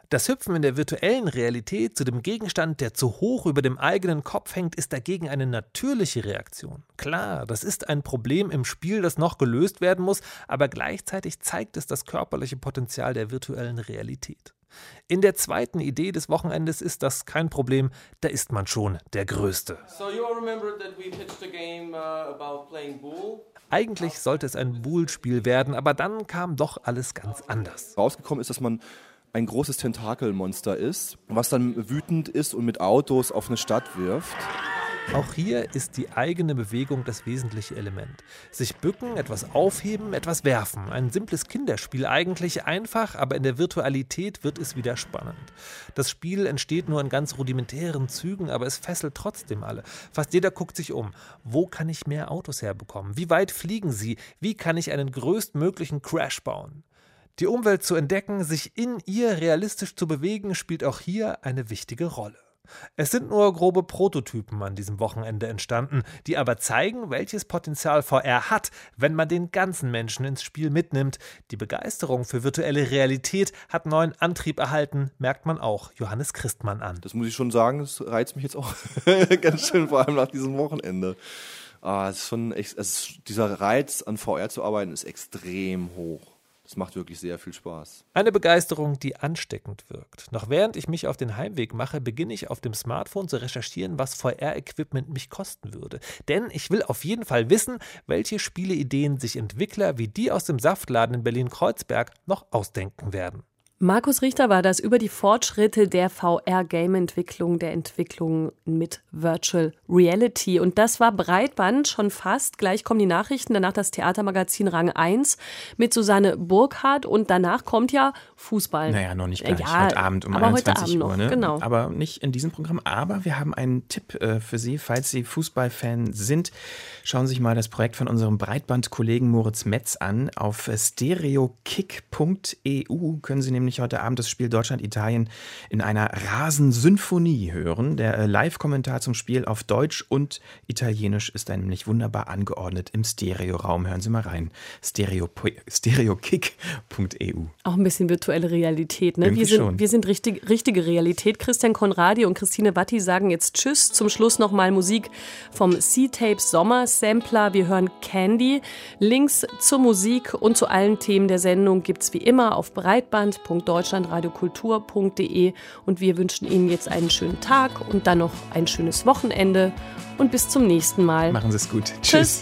Das Hüpfen in der virtuellen Realität zu dem Gegenstand, der zu hoch über dem eigenen Kopf hängt, ist dagegen eine natürliche Reaktion. Klar, das ist ein Problem im Spiel, das noch gelöst werden muss, aber gleichzeitig zeigt es das körperliche Potenzial der virtuellen Realität. In der zweiten Idee des Wochenendes ist das kein Problem, da ist man schon der Größte. So you all remember that we pitched a game uh, about playing Bool? Eigentlich sollte es ein Bool-Spiel werden, aber dann kam doch alles ganz anders. Rausgekommen ist, dass man ein großes Tentakelmonster ist, was dann wütend ist und mit Autos auf eine Stadt wirft. Auch hier ist die eigene Bewegung das wesentliche Element. Sich bücken, etwas aufheben, etwas werfen. Ein simples Kinderspiel, eigentlich einfach, aber in der Virtualität wird es wieder spannend. Das Spiel entsteht nur in ganz rudimentären Zügen, aber es fesselt trotzdem alle. Fast jeder guckt sich um. Wo kann ich mehr Autos herbekommen? Wie weit fliegen sie? Wie kann ich einen größtmöglichen Crash bauen? Die Umwelt zu entdecken, sich in ihr realistisch zu bewegen, spielt auch hier eine wichtige Rolle. Es sind nur grobe Prototypen an diesem Wochenende entstanden, die aber zeigen, welches Potenzial V R hat, wenn man den ganzen Menschen ins Spiel mitnimmt. Die Begeisterung für virtuelle Realität hat neuen Antrieb erhalten, merkt man auch Johannes Christmann an. Das muss ich schon sagen, das reizt mich jetzt auch ganz schön, vor allem nach diesem Wochenende. Ah, es ist schon echt, es ist, dieser Reiz, an V R zu arbeiten, ist extrem hoch. Es macht wirklich sehr viel Spaß. Eine Begeisterung, die ansteckend wirkt. Noch während ich mich auf den Heimweg mache, beginne ich auf dem Smartphone zu recherchieren, was V R-Equipment mich kosten würde. Denn ich will auf jeden Fall wissen, welche Spieleideen sich Entwickler wie die aus dem Saftladen in Berlin-Kreuzberg noch ausdenken werden. Markus Richter war das über die Fortschritte der V R-Game-Entwicklung, der Entwicklung mit Virtual Reality. Und das war Breitband schon fast. Gleich kommen die Nachrichten, danach das Theatermagazin Rang eins mit Susanne Burkhardt und danach kommt ja Fußball. Naja, noch nicht gleich, ja, heute Abend um aber einundzwanzig heute Uhr. Abend Ne? noch, genau. Aber nicht in diesem Programm. Aber wir haben einen Tipp äh, für Sie, falls Sie Fußballfan sind. Schauen Sie sich mal das Projekt von unserem Breitband-Kollegen Moritz Metz an. Auf stereokick punkt e u können Sie nämlich heute Abend das Spiel Deutschland-Italien in einer Rasensymphonie hören. Der äh, Live-Kommentar zum Spiel auf Deutsch und Italienisch ist dann nämlich wunderbar angeordnet im Stereoraum. Hören Sie mal rein. Stereo, stereokick punkt e u. Auch ein bisschen virtuelle Realität, ne? Irgendwie Wir sind, schon. wir sind richtig, richtige Realität. Christian Conradi und Christine Watti sagen jetzt Tschüss. Zum Schluss nochmal Musik vom C-Tapes Sommer-Sampler. Wir hören Candy. Links zur Musik und zu allen Themen der Sendung gibt es wie immer auf breitband punkt deutschlandradiokultur punkt de und wir wünschen Ihnen jetzt einen schönen Tag und dann noch ein schönes Wochenende und bis zum nächsten Mal. Machen Sie es gut. Tschüss. Tschüss.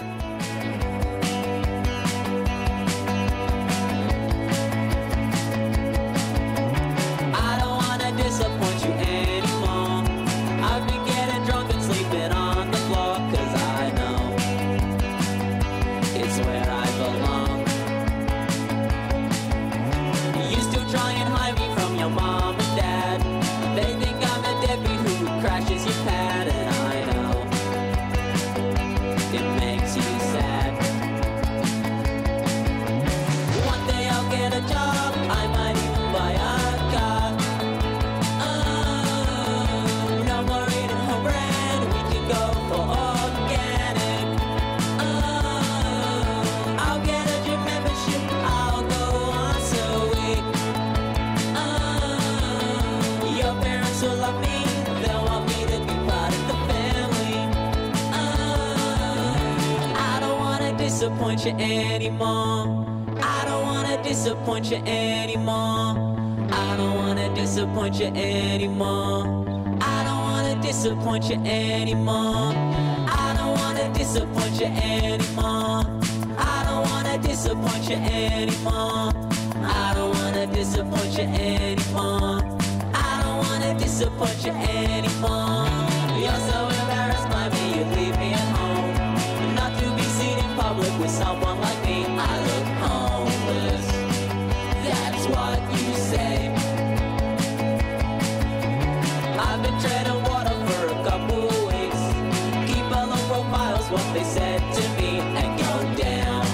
Disappoint you anymore. I don't wanna disappoint you anymore. I don't wanna disappoint you anymore. I don't wanna disappoint you anymore. I don't wanna disappoint you anymore. I don't wanna disappoint you anymore. I don't wanna disappoint you anymore. I don't wanna disappoint you anymore. You're so embarrassed by me, you leave me at home. Not to be seen in public with someone like me. I look homeless. That's what you say. I've been treading water for a couple of weeks. Keep all the profiles, what they said to me, and go down.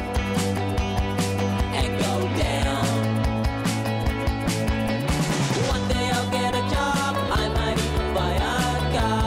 And go down. One day I'll get a job. I might even buy a car.